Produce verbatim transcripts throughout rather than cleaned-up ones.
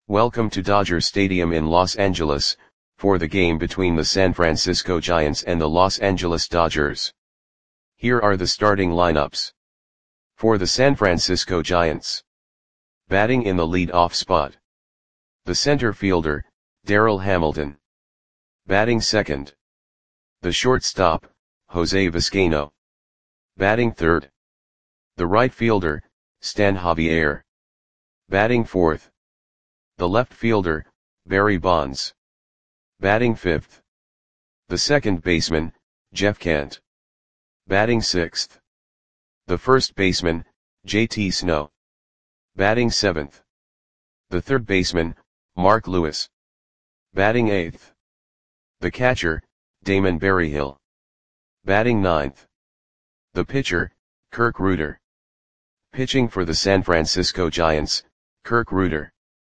Welcome to Dodger Stadium in Los Angeles, for the game between the San Francisco Giants and the Los Angeles Dodgers. Here are the starting lineups. For the San Francisco Giants. Batting in the lead-off spot. The center fielder, Darryl Hamilton. Batting second. The shortstop, Jose Vizcaino. Batting third. The right fielder, Stan Javier. Batting fourth. The left fielder, Barry Bonds. Batting fifth. The second baseman, Jeff Kent. Batting sixth. The first baseman, J T Snow. Batting seventh. The third baseman, Mark Lewis. Batting eighth. The catcher, Damon Berryhill. Batting ninth. The pitcher, Kirk Rueter. Pitching for the San Francisco Giants, Kirk Rueter.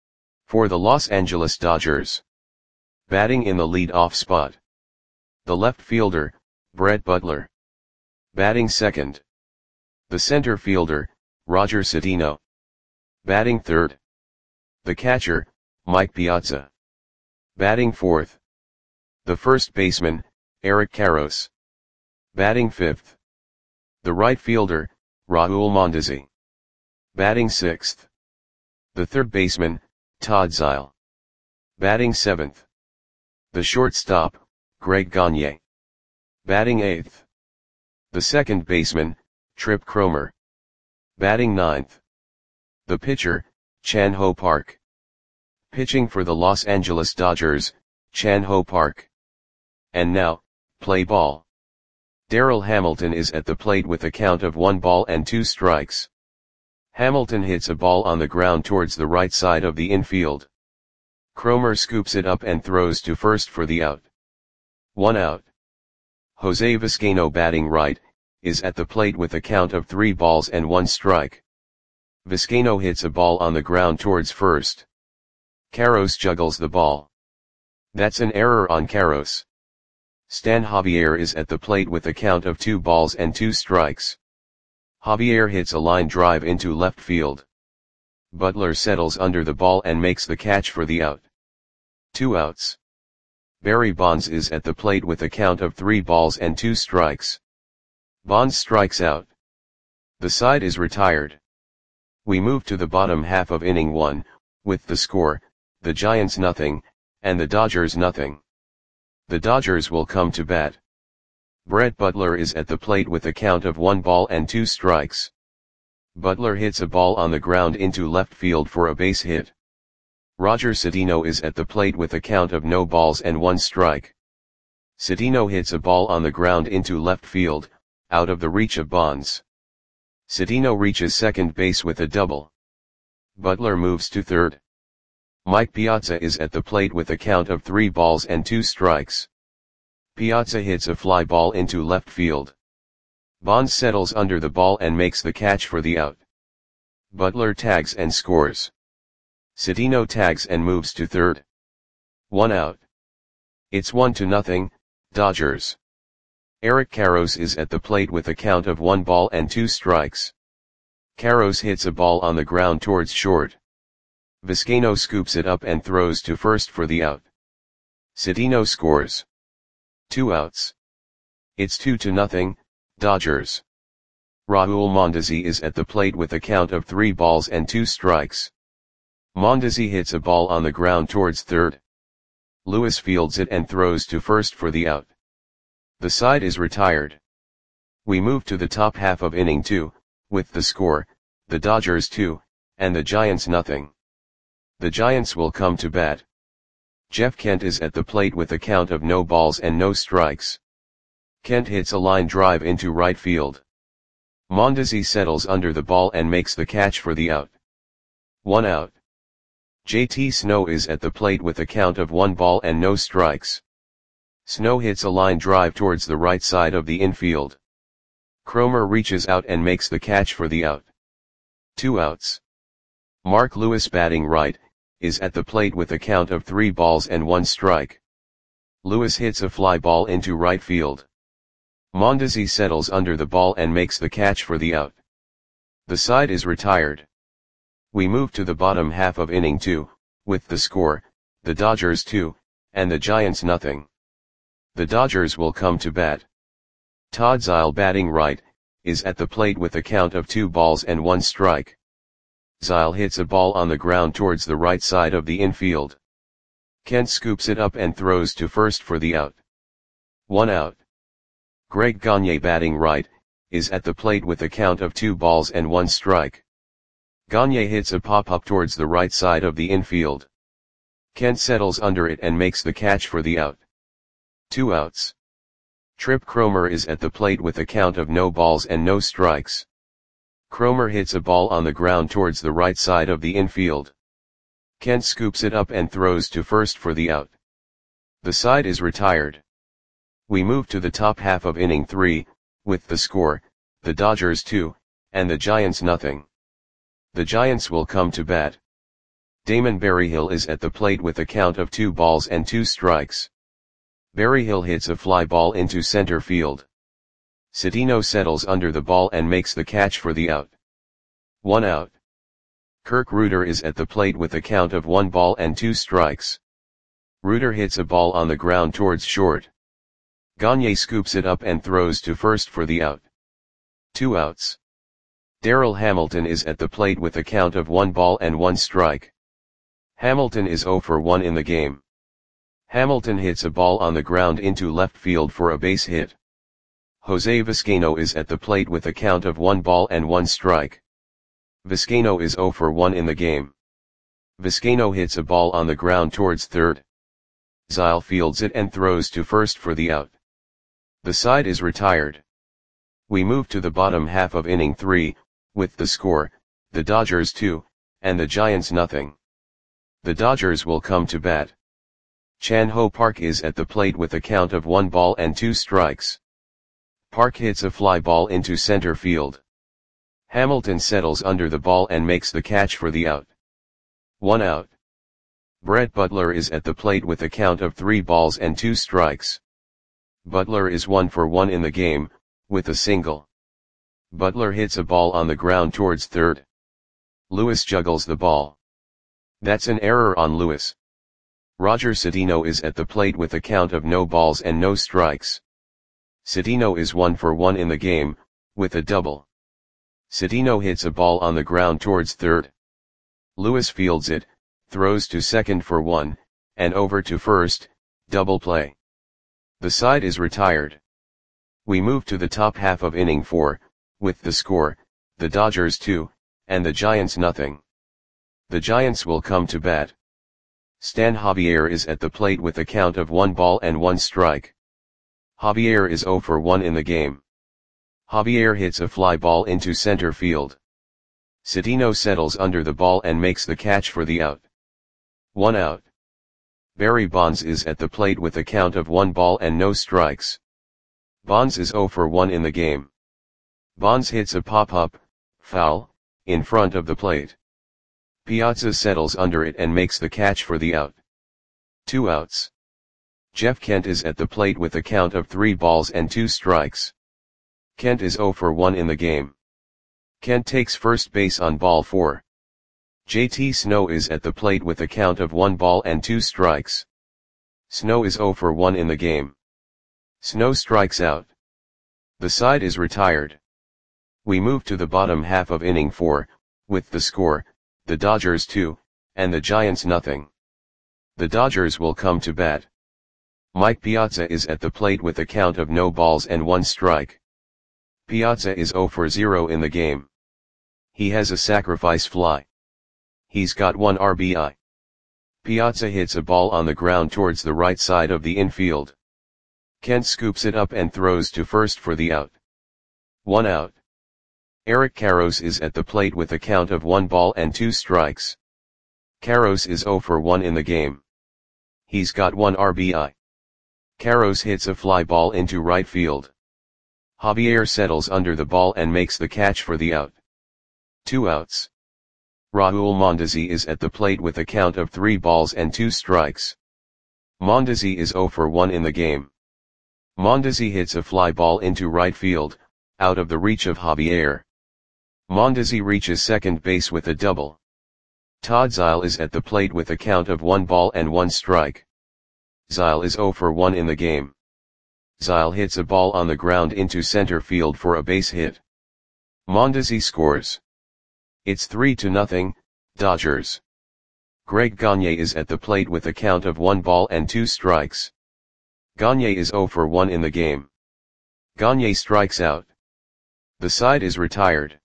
For the Los Angeles Dodgers. Batting in the lead-off spot. The left fielder, Brett Butler. Batting second. The center fielder, Roger Cedeno. Batting third. The catcher, Mike Piazza. Batting fourth. The first baseman, Eric Karros. Batting fifth. The right fielder, Raul Mondesi. Batting sixth. The third baseman, Todd Zeile. Batting seventh. The shortstop, Greg Gagne. Batting eighth. The second baseman, Trip Cromer. Batting ninth. The pitcher, Chan Ho Park. Pitching for the Los Angeles Dodgers, Chan Ho Park. And now, play ball. Darryl Hamilton is at the plate with a count of one ball and two strikes. Hamilton hits a ball on the ground towards the right side of the infield. Cromer scoops it up and throws to first for the out. One out. Jose Vizcaino, batting right, is at the plate with a count of three balls and one strike. Vizcaino hits a ball on the ground towards first. Karros juggles the ball. That's an error on Karros. Stan Javier is at the plate with a count of two balls and two strikes. Javier hits a line drive into left field. Butler settles under the ball and makes the catch for the out. Two outs. Barry Bonds is at the plate with a count of three balls and two strikes. Bonds strikes out. The side is retired. We move to the bottom half of inning one, with the score, the Giants nothing, and the Dodgers nothing. The Dodgers will come to bat. Brett Butler is at the plate with a count of one ball and two strikes. Butler hits a ball on the ground into left field for a base hit. Roger Cedeno is at the plate with a count of no balls and one strike. Cedeno hits a ball on the ground into left field, out of the reach of Bonds. Cedeno reaches second base with a double. Butler moves to third. Mike Piazza is at the plate with a count of three balls and two strikes. Piazza hits a fly ball into left field. Bonds settles under the ball and makes the catch for the out. Butler tags and scores. Cedeno tags and moves to third. One out. It's one to nothing, Dodgers. Eric Karros is at the plate with a count of one ball and two strikes. Karros hits a ball on the ground towards short. Vizcaino scoops it up and throws to first for the out. Cedeno scores. Two outs. It's two to nothing, Dodgers. Raul Mondesi is at the plate with a count of three balls and two strikes. Mondesi hits a ball on the ground towards third. Lewis fields it and throws to first for the out. The side is retired. We move to the top half of inning two, with the score, the Dodgers two, and the Giants nothing. The Giants will come to bat. Jeff Kent is at the plate with a count of no balls and no strikes. Kent hits a line drive into right field. Mondesi settles under the ball and makes the catch for the out. One out. J T Snow is at the plate with a count of one ball and no strikes. Snow hits a line drive towards the right side of the infield. Cromer reaches out and makes the catch for the out. Two outs. Mark Lewis, batting right, is at the plate with a count of three balls and one strike. Lewis hits a fly ball into right field. Mondesi settles under the ball and makes the catch for the out. The side is retired. We move to the bottom half of inning two, with the score, the Dodgers two, and the Giants nothing. The Dodgers will come to bat. Todd Zeile, batting right, is at the plate with a count of two balls and one strike. Zeile hits a ball on the ground towards the right side of the infield. Kent scoops it up and throws to first for the out. One out. Greg Gagne, batting right, is at the plate with a count of two balls and one strike. Gagne hits a pop-up towards the right side of the infield. Kent settles under it and makes the catch for the out. Two outs. Trip Cromer is at the plate with a count of no balls and no strikes. Cromer hits a ball on the ground towards the right side of the infield. Kent scoops it up and throws to first for the out. The side is retired. We move to the top half of inning three, with the score, the Dodgers two, and the Giants nothing. The Giants will come to bat. Damon Berryhill is at the plate with a count of two balls and two strikes. Berryhill hits a fly ball into center field. Cedeno settles under the ball and makes the catch for the out. One out. Kirk Reuter is at the plate with a count of one ball and two strikes. Reuter hits a ball on the ground towards short. Gagne scoops it up and throws to first for the out. Two outs. Darryl Hamilton is at the plate with a count of one ball and one strike. Hamilton is zero for one in the game. Hamilton hits a ball on the ground into left field for a base hit. Jose Vizcaino is at the plate with a count of one ball and one strike. Vizcaino is zero for one in the game. Vizcaino hits a ball on the ground towards third. Zeile fields it and throws to first for the out. The side is retired. We move to the bottom half of inning three, with the score, the Dodgers two, and the Giants nothing. The Dodgers will come to bat. Chan Ho Park is at the plate with a count of one ball and two strikes. Park hits a fly ball into center field. Hamilton settles under the ball and makes the catch for the out. One out. Brett Butler is at the plate with a count of three balls and two strikes. Butler is one for one in the game, with a single. Butler hits a ball on the ground towards third. Lewis juggles the ball. That's an error on Lewis. Roger Cedeno is at the plate with a count of no balls and no strikes. Cedeno is one for one in the game, with a double. Cedeno hits a ball on the ground towards third. Lewis fields it, throws to second for one, and over to first, double play. The side is retired. We move to the top half of inning four, with the score, the Dodgers two, and the Giants nothing. The Giants will come to bat. Stan Javier is at the plate with a count of one ball and one strike. Javier is zero for one in the game. Javier hits a fly ball into center field. Cedeno settles under the ball and makes the catch for the out. One out. Barry Bonds is at the plate with a count of one ball and no strikes. Bonds is zero for one in the game. Bonds hits a pop-up, foul, in front of the plate. Piazza settles under it and makes the catch for the out. Two outs. Jeff Kent is at the plate with a count of three balls and two strikes. Kent is zero for one in the game. Kent takes first base on ball four. J T Snow is at the plate with a count of one ball and two strikes. Snow is zero for one in the game. Snow strikes out. The side is retired. We move to the bottom half of inning four, with the score, the Dodgers two, and the Giants nothing. The Dodgers will come to bat. Mike Piazza is at the plate with a count of no balls and one strike. Piazza is zero for zero in the game. He has a sacrifice fly. He's got one R B I. Piazza hits a ball on the ground towards the right side of the infield. Kent scoops it up and throws to first for the out. One out. Eric Karros is at the plate with a count of one ball and two strikes. Karros is zero for one in the game. He's got one R B I. Karros hits a fly ball into right field. Javier settles under the ball and makes the catch for the out. Two outs. Raul Mondesi is at the plate with a count of three balls and two strikes. Mondesi is zero for one in the game. Mondesi hits a fly ball into right field, out of the reach of Javier. Mondesi reaches second base with a double. Todd Zeile is at the plate with a count of one ball and one strike. Zeile is zero for one in the game. Zeile hits a ball on the ground into center field for a base hit. Mondesi scores. It's three to nothing, Dodgers. Greg Gagne is at the plate with a count of one ball and two strikes. Gagne is zero for one in the game. Gagne strikes out. The side is retired.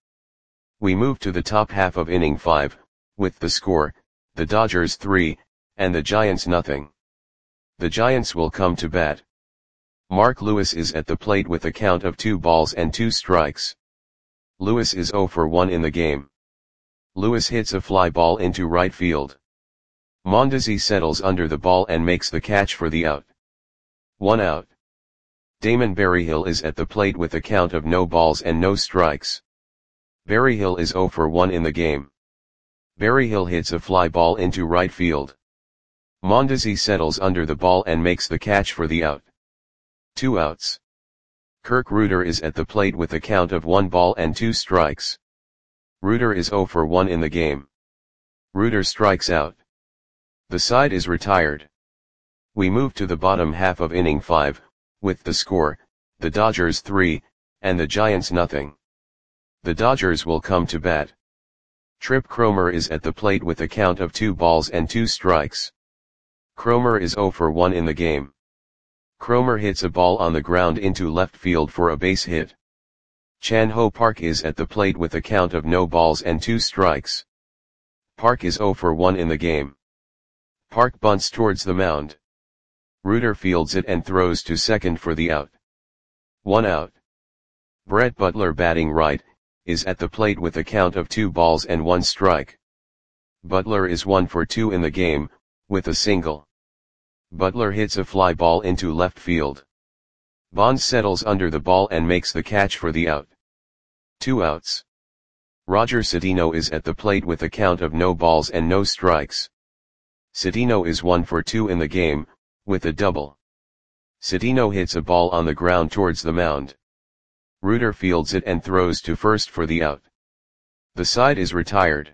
We move to the top half of inning five, with the score, the Dodgers three, and the Giants nothing. The Giants will come to bat. Mark Lewis is at the plate with a count of two balls and two strikes. Lewis is zero for one in the game. Lewis hits a fly ball into right field. Mondesi settles under the ball and makes the catch for the out. One out. Damon Berryhill is at the plate with a count of no balls and no strikes. Berryhill is zero for one in the game. Berryhill hits a fly ball into right field. Mondesi settles under the ball and makes the catch for the out. Two outs. Kirk Reuter is at the plate with a count of one ball and two strikes. Reuter is zero for one in the game. Reuter strikes out. The side is retired. We move to the bottom half of inning five, with the score, the Dodgers three, and the Giants nothing. The Dodgers will come to bat. Trip Cromer is at the plate with a count of two balls and two strikes. Cromer is zero for one in the game. Cromer hits a ball on the ground into left field for a base hit. Chan Ho Park is at the plate with a count of no balls and two strikes. Park is zero for one in the game. Park bunts towards the mound. Reuter fields it and throws to second for the out. One out. Brett Butler, batting right, is at the plate with a count of two balls and one strike. Butler is one for two in the game, with a single. Butler hits a fly ball into left field. Bonds settles under the ball and makes the catch for the out. Two outs. Roger Cedeno is at the plate with a count of no balls and no strikes. Cedeno is one for two in the game, with a double. Cedeno hits a ball on the ground towards the mound. Reuter fields it and throws to first for the out. The side is retired.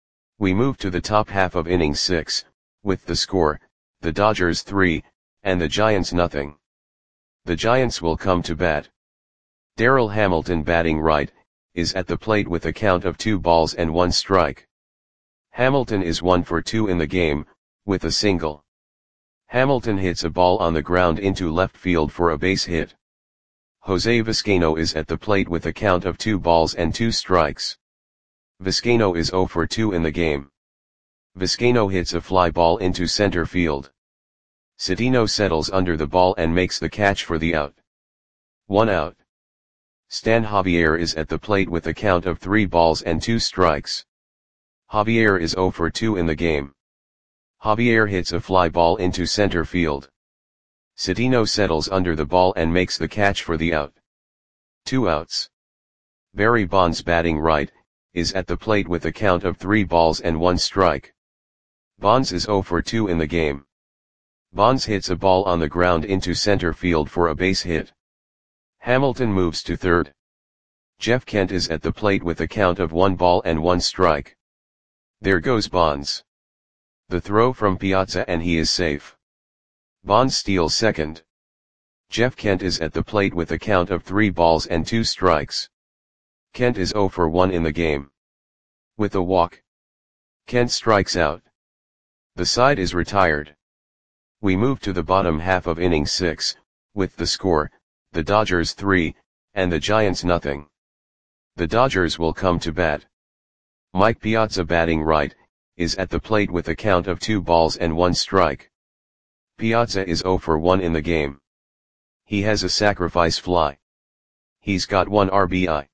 We move to the top half of inning six, with the score, the Dodgers three, and the Giants nothing. The Giants will come to bat. Darryl Hamilton, batting right, is at the plate with a count of two balls and one strike. Hamilton is one for two in the game, with a single. Hamilton hits a ball on the ground into left field for a base hit. Jose Vizcaino is at the plate with a count of two balls and two strikes. Vizcaino is zero for two in the game. Vizcaino hits a fly ball into center field. Cedeno settles under the ball and makes the catch for the out. One out. Stan Javier is at the plate with a count of three balls and two strikes. Javier is zero for two in the game. Javier hits a fly ball into center field. Cedeno settles under the ball and makes the catch for the out. Two outs. Barry Bonds, batting right, is at the plate with a count of three balls and one strike. Bonds is zero for two in the game. Bonds hits a ball on the ground into center field for a base hit. Hamilton moves to third. Jeff Kent is at the plate with a count of one ball and one strike. There goes Bonds. The throw from Piazza and he is safe. Bonds steals second. Jeff Kent is at the plate with a count of three balls and two strikes. Kent is zero for one in the game. With a walk, Kent strikes out. The side is retired. We move to the bottom half of inning six, with the score, the Dodgers three, and the Giants nothing. The Dodgers will come to bat. Mike Piazza, batting right, is at the plate with a count of two balls and one strike. Piazza is zero for one in the game. He has a sacrifice fly. He's got one R B I.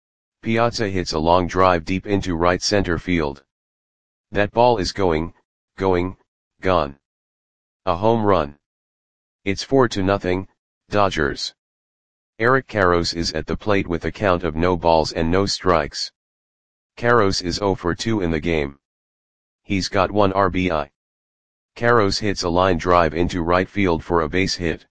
Piazza hits a long drive deep into right center field. That ball is going, going, gone. A home run. It's four to nothing, Dodgers. Eric Karros is at the plate with a count of no balls and no strikes. Karros is zero for two in the game. He's got one R B I. Karros hits a line drive into right field for a base hit.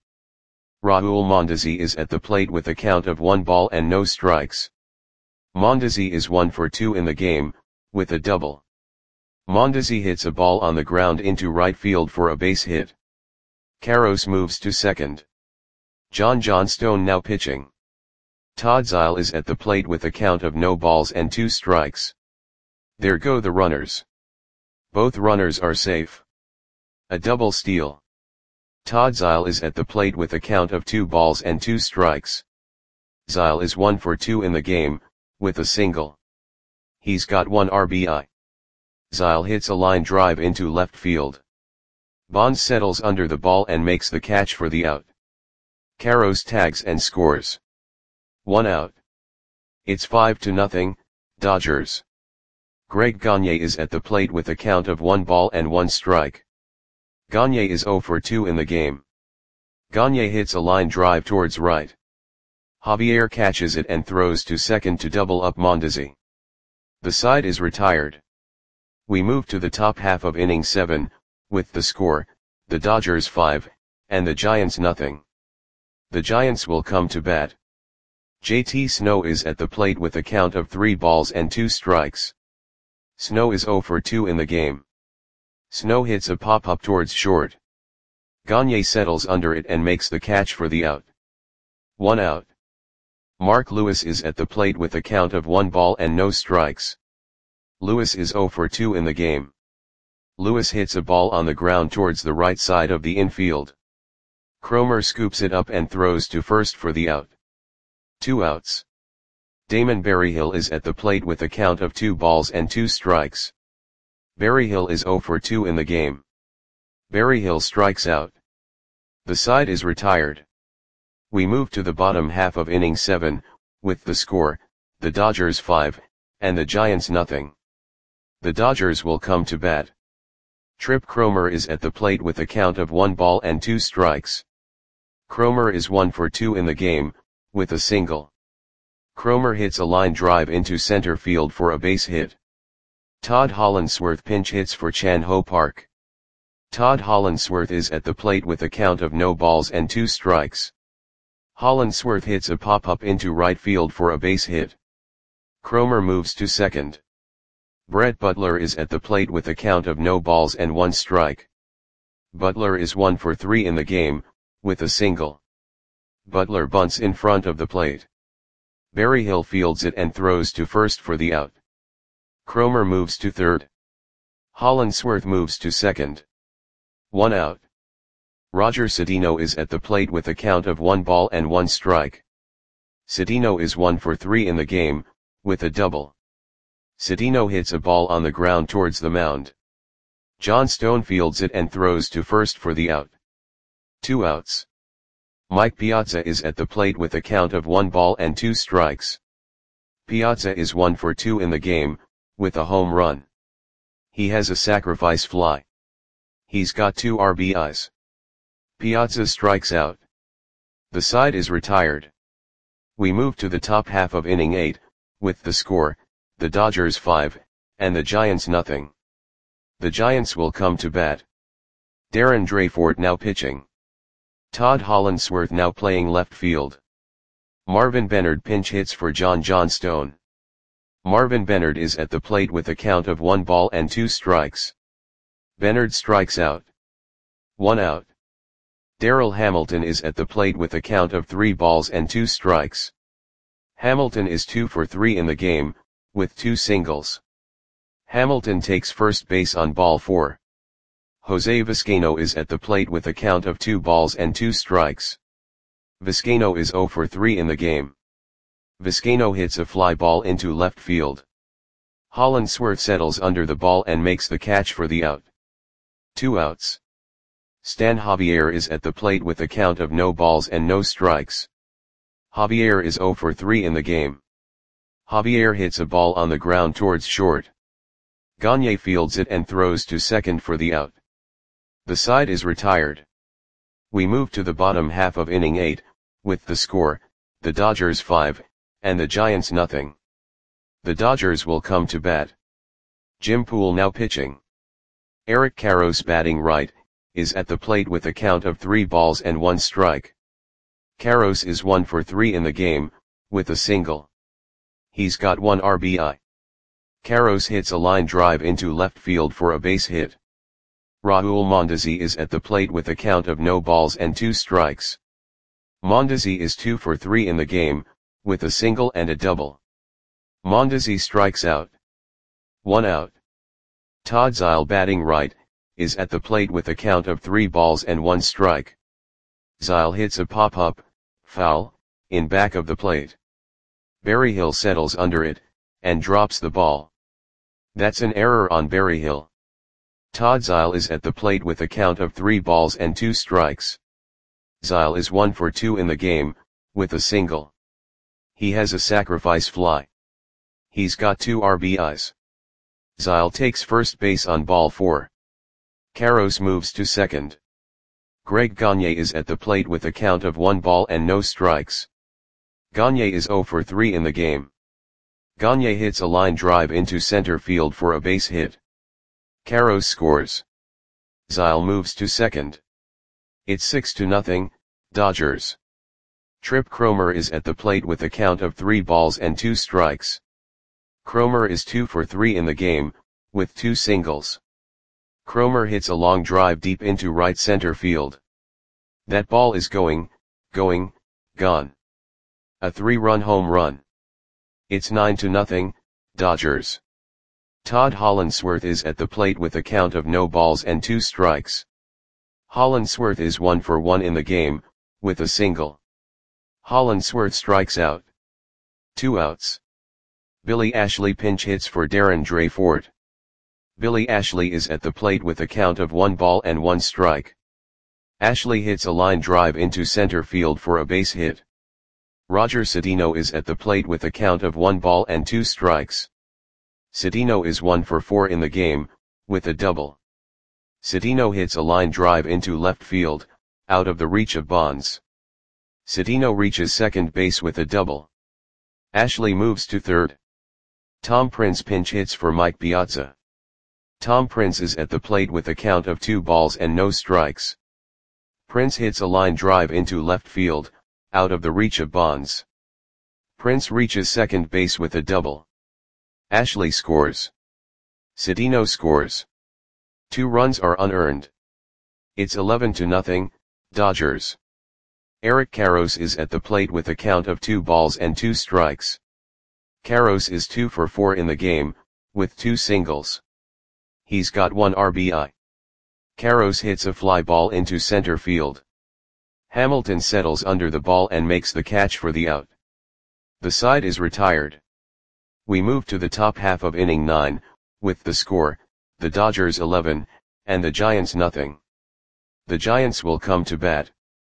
Raul Mondesi is at the plate with a count of one ball and no strikes. Mondesi is one for two in the game, with a double. Mondesi hits a ball on the ground into right field for a base hit. Carlos moves to second. John Johnstone now pitching. Todd Zeile is at the plate with a count of no balls and two strikes. There go the runners. Both runners are safe. A double steal. Todd Zeile is at the plate with a count of two balls and two strikes. Zeile is one for two in the game, with a single. He's got one R B I. Zeile hits a line drive into left field. Bonds settles under the ball and makes the catch for the out. Carlos tags and scores. One out. It's five to nothing, Dodgers. Greg Gagne is at the plate with a count of one ball and one strike. Gagne is zero for two in the game. Gagne hits a line drive towards right. Javier catches it and throws to second to double up Mondesi. The side is retired. We move to the top half of inning seven, with the score, the Dodgers five, and the Giants nothing. The Giants will come to bat. J T Snow is at the plate with a count of three balls and two strikes. Snow is zero for two in the game. Snow hits a pop-up towards short. Gagne settles under it and makes the catch for the out. One out. Mark Lewis is at the plate with a count of one ball and no strikes. Lewis is zero for two in the game. Lewis hits a ball on the ground towards the right side of the infield. Cromer scoops it up and throws to first for the out. Two outs. Damon Berryhill is at the plate with a count of two balls and two strikes. Berryhill is zero for two in the game. Berryhill strikes out. The side is retired. We move to the bottom half of inning seven, with the score, the Dodgers five, and the Giants nothing. The Dodgers will come to bat. Trip Cromer is at the plate with a count of one ball and two strikes. Cromer is one for two in the game, with a single. Cromer hits a line drive into center field for a base hit. Todd Hollandsworth pinch hits for Chan Ho Park. Todd Hollandsworth is at the plate with a count of no balls and two strikes. Hollandsworth hits a pop-up into right field for a base hit. Cromer moves to second. Brett Butler is at the plate with a count of no balls and one strike. Butler is one for three in the game, with a single. Butler bunts in front of the plate. Berryhill fields it and throws to first for the out. Cromer moves to third. Hollandsworth moves to second. One out. Roger Cedeno is at the plate with a count of one ball and one strike. Cedeno is one for three in the game, with a double. Cedeno hits a ball on the ground towards the mound. Johnstone fields it and throws to first for the out. Two outs. Mike Piazza is at the plate with a count of one ball and two strikes. Piazza is one for two in the game, with a home run. He has a sacrifice fly. He's got two R B Is. Piazza strikes out. The side is retired. We move to the top half of inning eight, with the score, the Dodgers five, and the Giants nothing. The Giants will come to bat. Darren Dreyfort now pitching. Todd Hollandsworth now playing left field. Marvin Bennard pinch hits for John Johnstone. Marvin Bennard is at the plate with a count of one ball and two strikes. Bennard strikes out. One out. Darryl Hamilton is at the plate with a count of three balls and two strikes. Hamilton is two for three in the game, with two singles. Hamilton takes first base on ball four. Jose Vizcaino is at the plate with a count of two balls and two strikes. Vizcaino is zero for three in the game. Vizcaino hits a fly ball into left field. Hollandsworth settles under the ball and makes the catch for the out. Two outs. Stan Javier is at the plate with a count of no balls and no strikes. Javier is zero for three in the game. Javier hits a ball on the ground towards short. Gagne fields it and throws to second for the out. The side is retired. We move to the bottom half of inning eight, with the score, the Dodgers five, and the Giants nothing. The Dodgers will come to bat. Jim Poole now pitching. Eric Karros batting right, is at the plate with a count of three balls and one strike. Karros is one for three in the game, with a single. He's got one R B I. Carlos hits a line drive into left field for a base hit. Raul Mondesi is at the plate with a count of no balls and two strikes. Mondesi is two for three in the game, with a single and a double. Mondesi strikes out. One out. Todd Zeile, batting right, is at the plate with a count of three balls and one strike. Zeile hits a pop-up, foul, in back of the plate. Berryhill settles under it, and drops the ball. That's an error on Berryhill. Todd Zeile is at the plate with a count of three balls and two strikes. Zeile is one for two in the game, with a single. He has a sacrifice fly. He's got two R B Is. Zeile takes first base on ball four. Carlos moves to second. Greg Gagne is at the plate with a count of one ball and no strikes. Gagne is zero for three in the game. Gagne hits a line drive into center field for a base hit. Carlos scores. Zeile moves to second. It's six to nothing, Dodgers. Trip Cromer is at the plate with a count of three balls and two strikes. Cromer is two for three in the game, with two singles. Cromer hits a long drive deep into right center field. That ball is going, going, gone. A three-run home run. It's nine to nothing, Dodgers. Todd Hollandsworth is at the plate with a count of no balls and two strikes. Hollandsworth is one for one in the game, with a single. Hollandsworth strikes out. Two outs. Billy Ashley pinch hits for Darren Dreyfort. Billy Ashley is at the plate with a count of one ball and one strike. Ashley hits a line drive into center field for a base hit. Roger Cedeno is at the plate with a count of one ball and two strikes. Cedeno is one for four in the game, with a double. Cedeno hits a line drive into left field, out of the reach of Bonds. Cedeno reaches second base with a double. Ashley moves to third. Tom Prince pinch hits for Mike Piazza. Tom Prince is at the plate with a count of two balls and no strikes. Prince hits a line drive into left field, out of the reach of Bonds. Prince reaches second base with a double. Ashley scores. Cedeno scores. Two runs are unearned. It's eleven to nothing, Dodgers. Eric Karros is at the plate with a count of two balls and two strikes. Karros is two for four in the game, with two singles. He's got one R B I. Karros hits a fly ball into center field. Hamilton settles under the ball and makes the catch for the out. The side is retired. We move to the top half of inning nine, with the score, the Dodgers eleven, and the Giants nothing. The Giants will come to bat.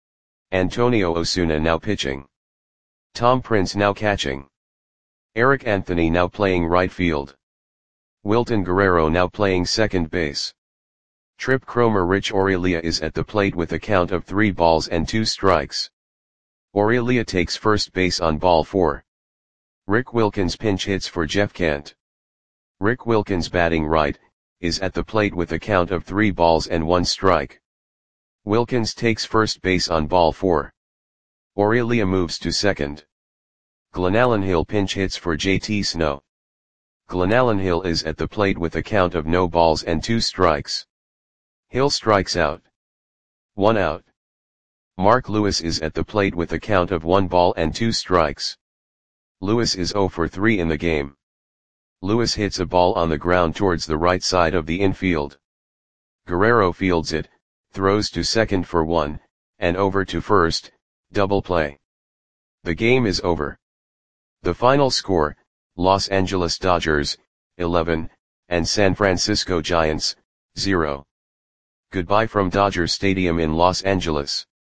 Antonio Osuna now pitching. Tom Prince now catching. Eric Anthony now playing right field. Wilton Guerrero now playing second base. Trip Cromer. Rich Aurelia is at the plate with a count of three balls and two strikes. Aurelia takes first base on ball four. Rick Wilkins pinch hits for Jeff Kent. Rick Wilkins, batting right, is at the plate with a count of three balls and one strike. Wilkins takes first base on ball four. Aurelia moves to second. Glenallen Hill pinch hits for J T Snow. Glenallen Hill is at the plate with a count of no balls and two strikes. Hill strikes out. One out. Mark Lewis is at the plate with a count of one ball and two strikes. Lewis is zero for three in the game. Lewis hits a ball on the ground towards the right side of the infield. Guerrero fields it, throws to second for one, and over to first, double play. The game is over. The final score, Los Angeles Dodgers, eleven, and San Francisco Giants, zero. Goodbye from Dodger Stadium in Los Angeles.